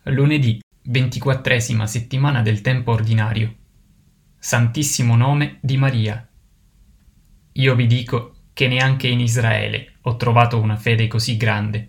Lunedì, 24ª settimana del tempo ordinario. Santissimo nome di Maria. Io vi dico che neanche in Israele ho trovato una fede così grande.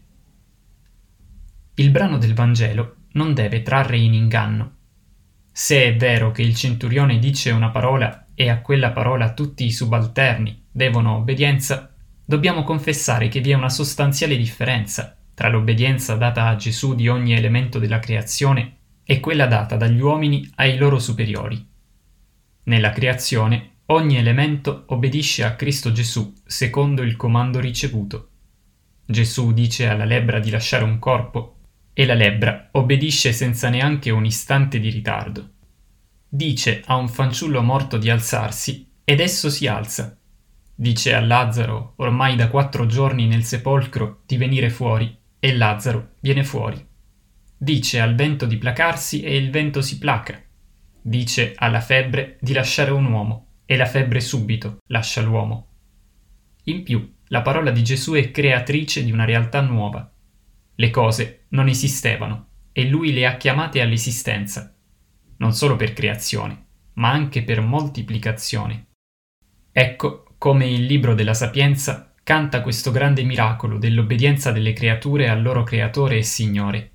Il brano del Vangelo non deve trarre in inganno. Se è vero che il centurione dice una parola e a quella parola tutti i subalterni devono obbedienza, dobbiamo confessare che vi è una sostanziale differenza tra l'obbedienza data a Gesù di ogni elemento della creazione e quella data dagli uomini ai loro superiori. Nella creazione ogni elemento obbedisce a Cristo Gesù secondo il comando ricevuto. Gesù dice alla lebbra di lasciare un corpo e la lebbra obbedisce senza neanche un istante di ritardo. Dice a un fanciullo morto di alzarsi ed esso si alza. Dice a Lazzaro, ormai da 4 giorni nel sepolcro, di venire fuori e Lazzaro viene fuori. Dice al vento di placarsi e il vento si placa. Dice alla febbre di lasciare un uomo e la febbre subito lascia l'uomo. In più, la parola di Gesù è creatrice di una realtà nuova. Le cose non esistevano e lui le ha chiamate all'esistenza, non solo per creazione, ma anche per moltiplicazione. Ecco come il libro della Sapienza canta questo grande miracolo dell'obbedienza delle creature al loro creatore e Signore.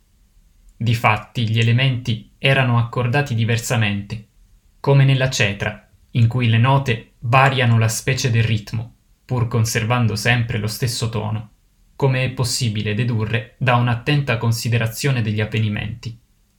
Difatti gli elementi erano accordati diversamente, come nella cetra, in cui le note variano la specie del ritmo, pur conservando sempre lo stesso tono, come è possibile dedurre da un'attenta considerazione degli avvenimenti.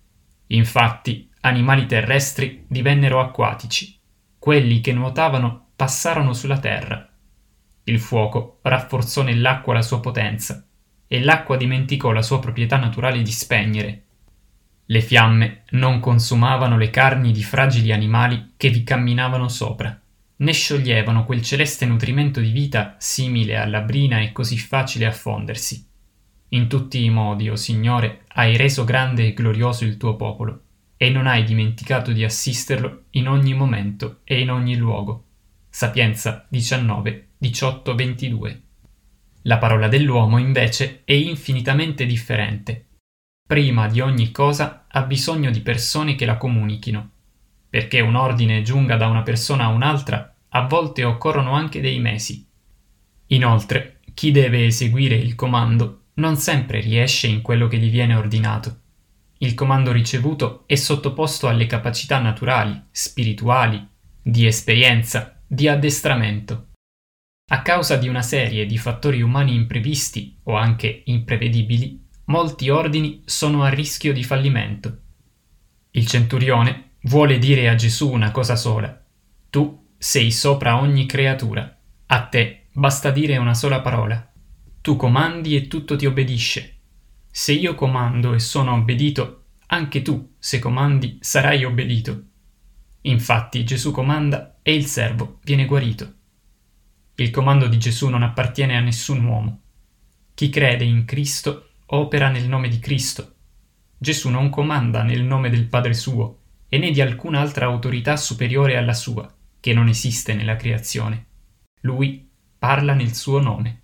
Infatti, animali terrestri divennero acquatici, quelli che nuotavano passarono sulla terra. Il fuoco rafforzò nell'acqua la sua potenza, e l'acqua dimenticò la sua proprietà naturale di spegnere. Le fiamme non consumavano le carni di fragili animali che vi camminavano sopra, né scioglievano quel celeste nutrimento di vita simile alla brina e così facile a fondersi. In tutti i modi, o Signore, hai reso grande e glorioso il tuo popolo, e non hai dimenticato di assisterlo in ogni momento e in ogni luogo. Sapienza 19, 18, 22. La parola dell'uomo, invece, è infinitamente differente. Prima di ogni cosa ha bisogno di persone che la comunichino. Perché un ordine giunga da una persona a un'altra, a volte occorrono anche dei mesi. Inoltre, chi deve eseguire il comando non sempre riesce in quello che gli viene ordinato. Il comando ricevuto è sottoposto alle capacità naturali, spirituali, di esperienza, di addestramento. A causa di una serie di fattori umani imprevisti o anche imprevedibili, molti ordini sono a rischio di fallimento. Il centurione vuole dire a Gesù una cosa sola: tu sei sopra ogni creatura, a te basta dire una sola parola. Tu comandi e tutto ti obbedisce. Se io comando e sono obbedito, anche tu, se comandi, sarai obbedito. Infatti Gesù comanda e il servo viene guarito. Il comando di Gesù non appartiene a nessun uomo. Chi crede in Cristo opera nel nome di Cristo. Gesù non comanda nel nome del Padre suo e né di alcuna altra autorità superiore alla sua, che non esiste nella creazione. Lui parla nel suo nome.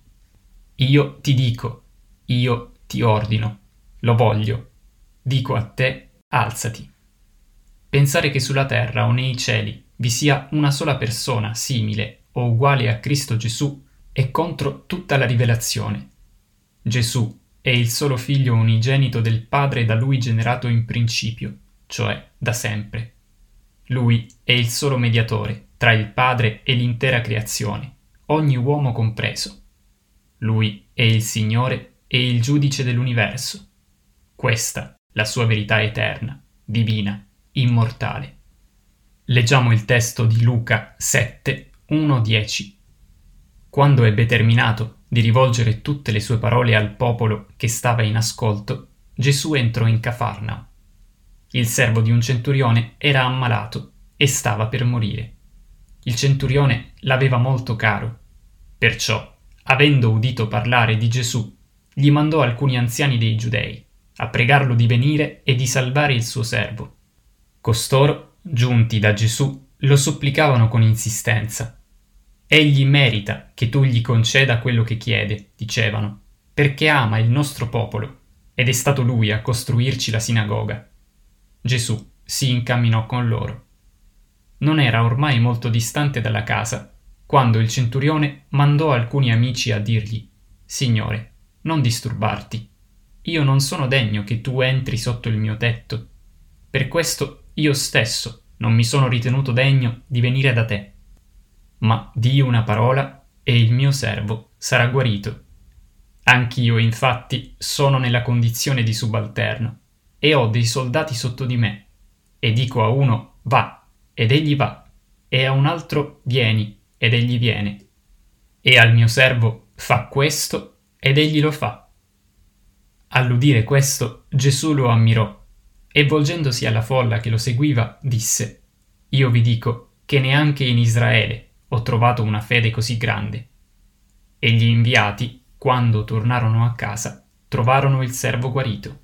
Io ti dico, io ti ordino, lo voglio, dico a te, alzati. Pensare che sulla terra o nei cieli vi sia una sola persona simile o uguale a Cristo Gesù è contro tutta la rivelazione. Gesù è il solo figlio unigenito del Padre da lui generato in principio, cioè da sempre. Lui è il solo mediatore tra il Padre e l'intera creazione, ogni uomo compreso. Lui è il Signore e il giudice dell'universo. Questa la sua verità eterna, divina, immortale. Leggiamo il testo di Luca 7, 1-10. Quando ebbe terminato di rivolgere tutte le sue parole al popolo che stava in ascolto, Gesù entrò in Cafarnao. Il servo di un centurione era ammalato e stava per morire. Il centurione l'aveva molto caro. Perciò, avendo udito parlare di Gesù, gli mandò alcuni anziani dei Giudei a pregarlo di venire e di salvare il suo servo. Costoro, giunti da Gesù, lo supplicavano con insistenza. Egli merita che tu gli conceda quello che chiede, dicevano, perché ama il nostro popolo ed è stato lui a costruirci la sinagoga. Gesù si incamminò con loro. Non era ormai molto distante dalla casa, quando il centurione mandò alcuni amici a dirgli: «Signore, non disturbarti. Io non sono degno che tu entri sotto il mio tetto. Per questo io stesso non mi sono ritenuto degno di venire da te. Ma di una parola e il mio servo sarà guarito. Anch'io, infatti, sono nella condizione di subalterno e ho dei soldati sotto di me, e dico a uno va, ed egli va, e a un altro vieni, ed egli viene, e al mio servo fa questo, ed egli lo fa». All'udire questo, Gesù lo ammirò, e volgendosi alla folla che lo seguiva, disse: «Io vi dico che neanche in Israele ho trovato una fede così grande». E gli inviati, quando tornarono a casa, trovarono il servo guarito.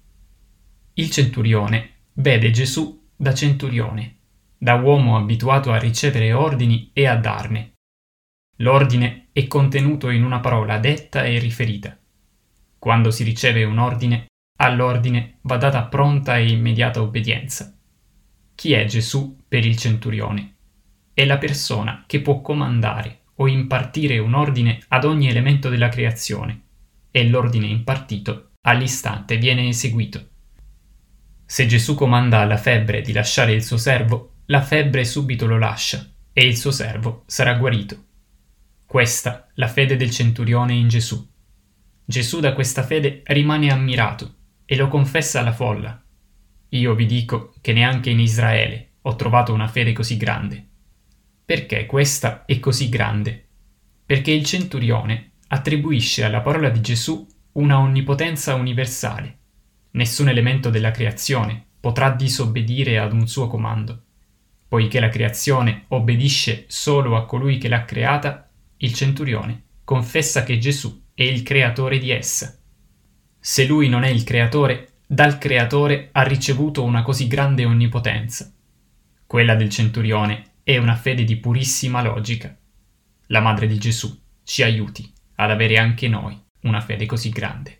Il centurione vede Gesù da centurione, da uomo abituato a ricevere ordini e a darne. L'ordine è contenuto in una parola detta e riferita. Quando si riceve un ordine, all'ordine va data pronta e immediata obbedienza. Chi è Gesù per il centurione? È la persona che può comandare o impartire un ordine ad ogni elemento della creazione, e l'ordine impartito all'istante viene eseguito. Se Gesù comanda alla febbre di lasciare il suo servo, la febbre subito lo lascia e il suo servo sarà guarito. Questa la fede del centurione in Gesù. Gesù da questa fede rimane ammirato e lo confessa alla folla: «Io vi dico che neanche in Israele ho trovato una fede così grande». Perché questa è così grande? Perché il centurione attribuisce alla parola di Gesù una onnipotenza universale. Nessun elemento della creazione potrà disobbedire ad un suo comando. Poiché la creazione obbedisce solo a colui che l'ha creata, il centurione confessa che Gesù è il creatore di essa. Se lui non è il creatore, dal creatore ha ricevuto una così grande onnipotenza. Quella del centurione è una fede di purissima logica. La Madre di Gesù ci aiuti ad avere anche noi una fede così grande.